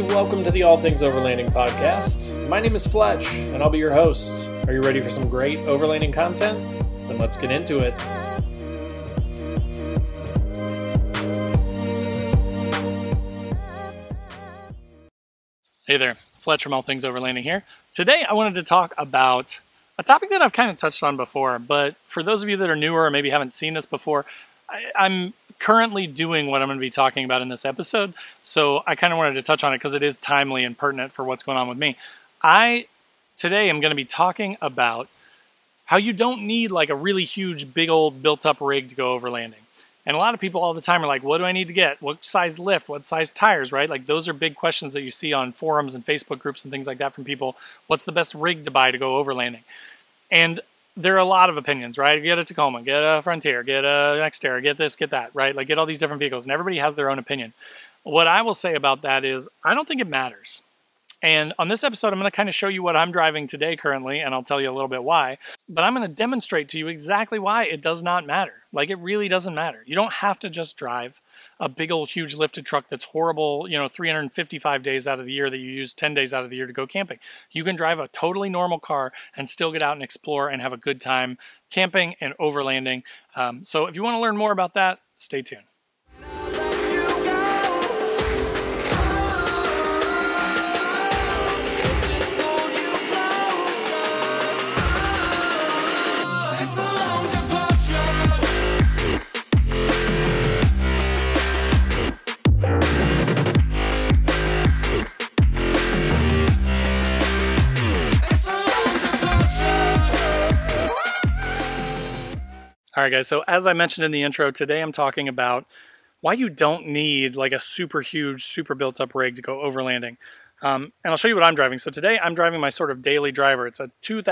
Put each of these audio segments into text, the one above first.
welcome to the All Things Overlanding podcast. My name is Fletch, and I'll be your host. Are you ready for some great overlanding content? Then let's get into it. Hey there, Fletch from All Things Overlanding here. Today I wanted to talk about a topic that I've kind of touched on before, but for those of you that are newer or maybe haven't seen this before, I'm currently doing what I'm going to be talking about in this episode, so I kind of wanted to touch on it because it is timely and pertinent for what's going on with me. Today am going to be talking about how you don't need like a really huge, big old built-up rig to go overlanding. And a lot of people all the time are like, what do I need to get? What size lift? What size tires, right? Like those are big questions that you see on forums and Facebook groups and things like that from people. What's the best rig to buy to go overlanding? And there are a lot of opinions, right? Get a Tacoma, get a Frontier, get a Xterra, get this, get that, right? Like get all these different vehicles and everybody has their own opinion. What I will say about that is I don't think it matters. And on this episode, I'm going to kind of show you what I'm driving today currently, and I'll tell you a little bit why. But I'm going to demonstrate to you exactly why it does not matter. Like, it really doesn't matter. You don't have to just drive a big old huge lifted truck that's horrible, 355 days out of the year that you use 10 days out of the year to go camping. You can drive a totally normal car and still get out and explore and have a good time camping and overlanding. So if you want to learn more about that, stay tuned. All right, guys, so as I mentioned in the intro, today I'm talking about why you don't need like a super huge, super built up rig to go overlanding. And I'll show you what I'm driving. So today I'm driving my sort of daily driver. It's a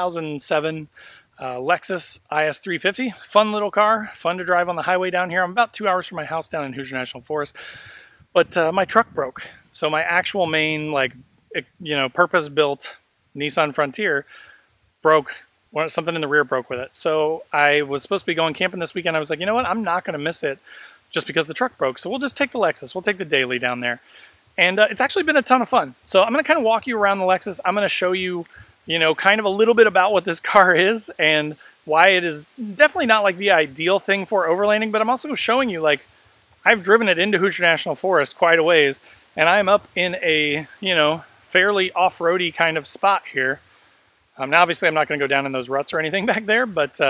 2007 Lexus IS 350. Fun little car, fun to drive on the highway down here. I'm about 2 hours from my house down in Hoosier National Forest. But my truck broke. So my actual main, purpose-built Nissan Frontier broke. Something in the rear broke with it. So I was supposed to be going camping this weekend. I was like, you know what? I'm not going to miss it just because the truck broke. So we'll just take the Lexus. We'll take the daily down there. And it's actually been a ton of fun. So I'm going to kind of walk you around the Lexus. I'm going to show you, kind of a little bit about what this car is and why it is definitely not like the ideal thing for overlanding. But I'm also showing you, like, I've driven it into Hoosier National Forest quite a ways. And I'm up in a, fairly off-roady kind of spot here. Now, obviously, I'm not going to go down in those ruts or anything back there, but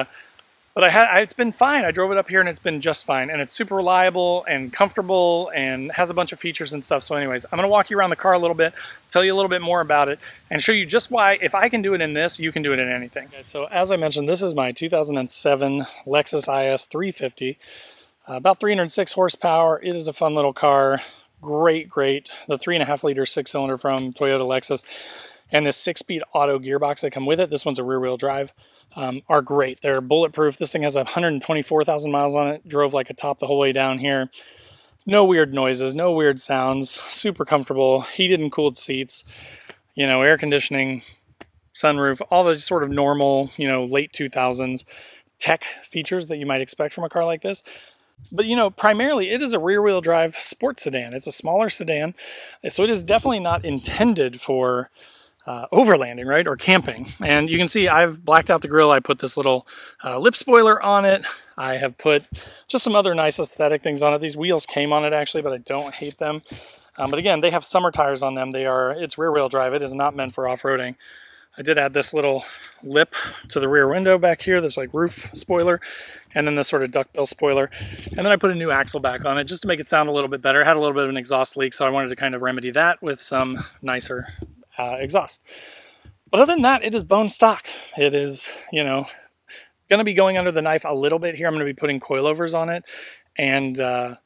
it's been fine. I drove it up here, and it's been just fine. And it's super reliable and comfortable and has a bunch of features and stuff. So anyways, I'm going to walk you around the car a little bit, tell you a little bit more about it, and show you just why, if I can do it in this, you can do it in anything. Okay, so as I mentioned, this is my 2007 Lexus IS 350. About 306 horsepower. It is a fun little car. Great. The 3.5-liter 6-cylinder from Toyota Lexus. And this 6-speed auto gearbox that come with it, this one's a rear-wheel drive, are great. They're bulletproof. This thing has 124,000 miles on it. Drove like a top the whole way down here. No weird noises, no weird sounds. Super comfortable. Heated and cooled seats. Air conditioning, sunroof, all the sort of normal, late 2000s tech features that you might expect from a car like this. But, primarily it is a rear-wheel drive sports sedan. It's a smaller sedan. So it is definitely not intended for overlanding, right, or camping. And you can see I've blacked out the grille. I put this little lip spoiler on it. I have put just some other nice aesthetic things on it. These wheels came on it actually, but I don't hate them. But again, they have summer tires on them. It's rear-wheel drive. It is not meant for off-roading. I did add this little lip to the rear window back here, this like roof spoiler, and then this sort of duckbill spoiler. And then I put a new axle back on it just to make it sound a little bit better. It had a little bit of an exhaust leak, so I wanted to kind of remedy that with some nicer exhaust. But other than that, it is bone stock. It is, going to be going under the knife a little bit here. I'm going to be putting coilovers on it and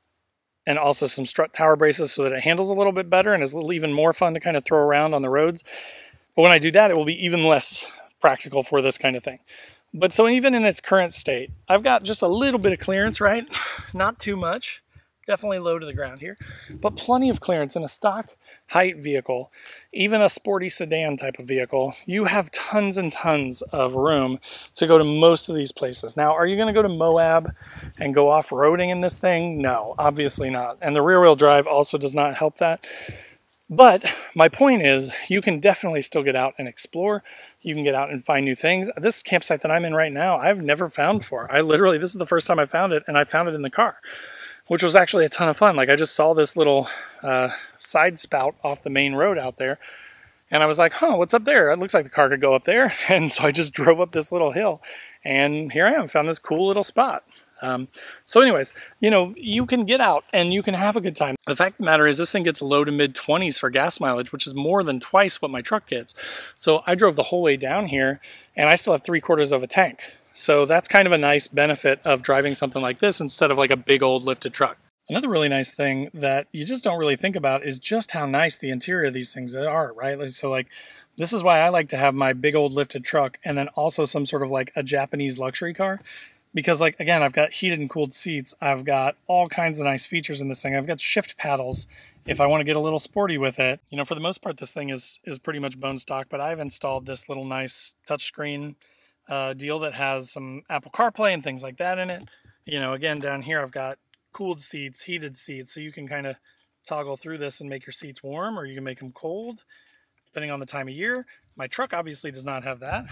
also some strut tower braces so that it handles a little bit better and is even more fun to kind of throw around on the roads. But when I do that, it will be even less practical for this kind of thing. But so even in its current state, I've got just a little bit of clearance, right? Not too much. Definitely low to the ground here, but plenty of clearance in a stock height vehicle, even a sporty sedan type of vehicle. You have tons and tons of room to go to most of these places. Now, are you going to go to Moab and go off-roading in this thing? No, obviously not. And the rear-wheel drive also does not help that. But my point is, you can definitely still get out and explore. You can get out and find new things. This campsite that I'm in right now, I've never found before. This is the first time I found it, and I found it in the car, which was actually a ton of fun. Like, I just saw this little side spout off the main road out there, and I was like, huh, what's up there? It looks like the car could go up there. And so I just drove up this little hill, and here I am, found this cool little spot. So anyways, you can get out and you can have a good time. The fact of the matter is, this thing gets low to mid 20s for gas mileage, which is more than twice what my truck gets. So I drove the whole way down here and I still have 3/4 of a tank. So that's kind of a nice benefit of driving something like this instead of like a big old lifted truck. Another really nice thing that you just don't really think about is just how nice the interior of these things are, right? So like, this is why I like to have my big old lifted truck and then also some sort of like a Japanese luxury car. Because, like, again, I've got heated and cooled seats. I've got all kinds of nice features in this thing. I've got shift paddles if I want to get a little sporty with it. For the most part, this thing is pretty much bone stock, but I've installed this little nice touchscreen deal that has some Apple CarPlay and things like that in it. Again, down here, I've got cooled seats, heated seats, so you can kind of toggle through this and make your seats warm, or you can make them cold, depending on the time of year. My truck obviously does not have that,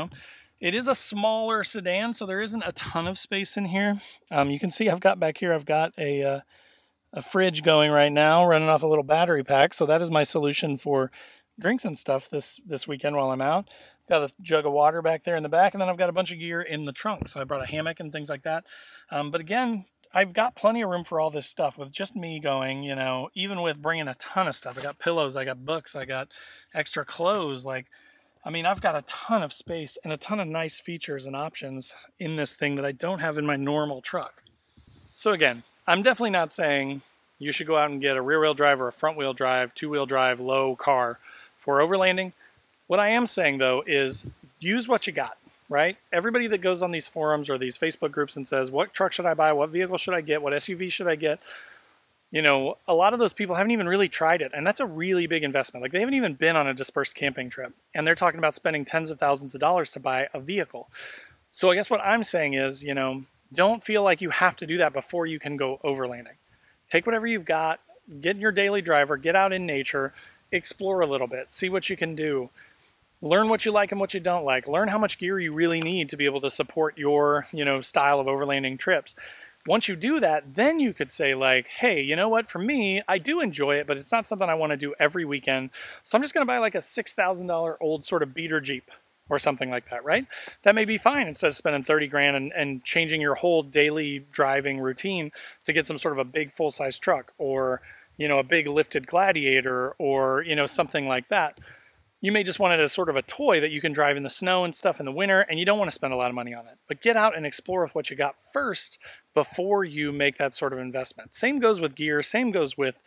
It is a smaller sedan, so there isn't a ton of space in here. You can see I've got a fridge going right now, running off a little battery pack. So that is my solution for drinks and stuff this weekend while I'm out. Got a jug of water back there in the back, and then I've got a bunch of gear in the trunk. So I brought a hammock and things like that. But again, I've got plenty of room for all this stuff with just me going, even with bringing a ton of stuff. I got pillows, I got books, I got extra clothes, I've got a ton of space and a ton of nice features and options in this thing that I don't have in my normal truck. So again, I'm definitely not saying you should go out and get a rear-wheel drive or a front-wheel drive, two-wheel drive, low car for overlanding. What I am saying, though, is use what you got, right? Everybody that goes on these forums or these Facebook groups and says, what truck should I buy? What vehicle should I get? What SUV should I get? A lot of those people haven't even really tried it. And that's a really big investment. Like, they haven't even been on a dispersed camping trip. And they're talking about spending tens of thousands of dollars to buy a vehicle. So I guess what I'm saying is, don't feel like you have to do that before you can go overlanding. Take whatever you've got, get in your daily driver, get out in nature, explore a little bit, see what you can do. Learn what you like and what you don't like. Learn how much gear you really need to be able to support your, style of overlanding trips. Once you do that, then you could say like, hey, you know what? For me, I do enjoy it, but it's not something I want to do every weekend. So I'm just going to buy like a $6,000 old sort of beater Jeep or something like that, right? That may be fine instead of spending 30 grand and changing your whole daily driving routine to get some sort of a big full-size truck or, a big lifted Gladiator or, something like that. You may just want it as sort of a toy that you can drive in the snow and stuff in the winter, and you don't want to spend a lot of money on it. But get out and explore with what you got first before you make that sort of investment. Same goes with gear, same goes with,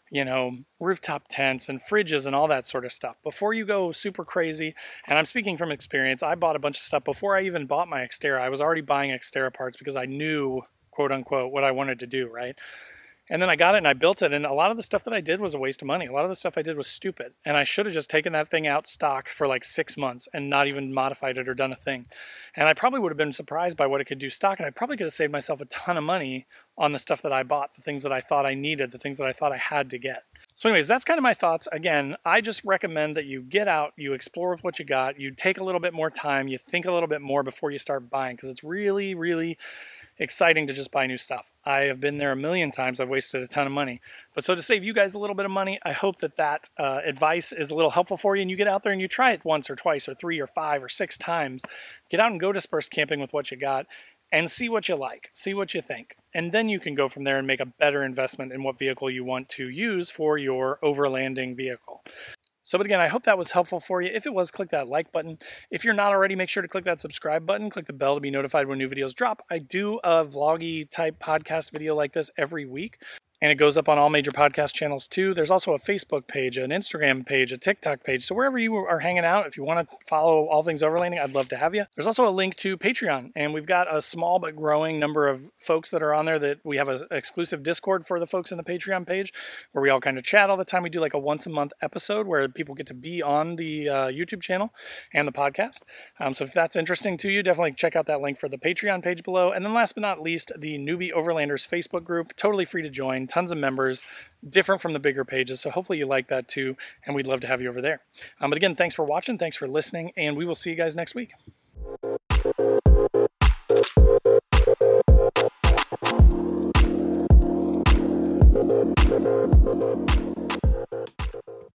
rooftop tents and fridges and all that sort of stuff. Before you go super crazy, and I'm speaking from experience, I bought a bunch of stuff before I even bought my Xterra. I was already buying Xterra parts because I knew, quote unquote, what I wanted to do, right? And then I got it and I built it, and a lot of the stuff that I did was a waste of money. A lot of the stuff I did was stupid, and I should have just taken that thing out stock for like 6 months and not even modified it or done a thing. And I probably would have been surprised by what it could do stock, and I probably could have saved myself a ton of money on the stuff that I bought, the things that I thought I needed, the things that I thought I had to get. So anyways, that's kind of my thoughts. Again, I just recommend that you get out, you explore with what you got, you take a little bit more time, you think a little bit more before you start buying, because it's really, really exciting to just buy new stuff. I have been there a million times. I've wasted a ton of money. But so to save you guys a little bit of money, I hope that advice is a little helpful for you, and you get out there and you try it once or twice or 3 or 5 or 6 times. Get out and go dispersed camping with what you got and see what you like, see what you think. And then you can go from there and make a better investment in what vehicle you want to use for your overlanding vehicle. So, but again, I hope that was helpful for you. If it was, click that like button. If you're not already, make sure to click that subscribe button. Click the bell to be notified when new videos drop. I do a vloggy type podcast video like this every week, and it goes up on all major podcast channels too. There's also a Facebook page, an Instagram page, a TikTok page. So wherever you are hanging out, if you want to follow all things overlanding, I'd love to have you. There's also a link to Patreon, and we've got a small but growing number of folks that are on there that we have an exclusive Discord for the folks in the Patreon page where we all kind of chat all the time. We do like a once a month episode where people get to be on the YouTube channel and the podcast. So if that's interesting to you, definitely check out that link for the Patreon page below. And then last but not least, the Newbie Overlanders Facebook group, totally free to join. tons of members, different from the bigger pages. So hopefully you like that too, and we'd love to have you over there. But again, thanks for watching, thanks for listening, and we will see you guys next week.